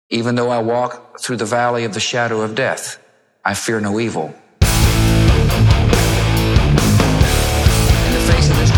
Even though I walk through the valley of the shadow of death, I fear no evil. In the face of this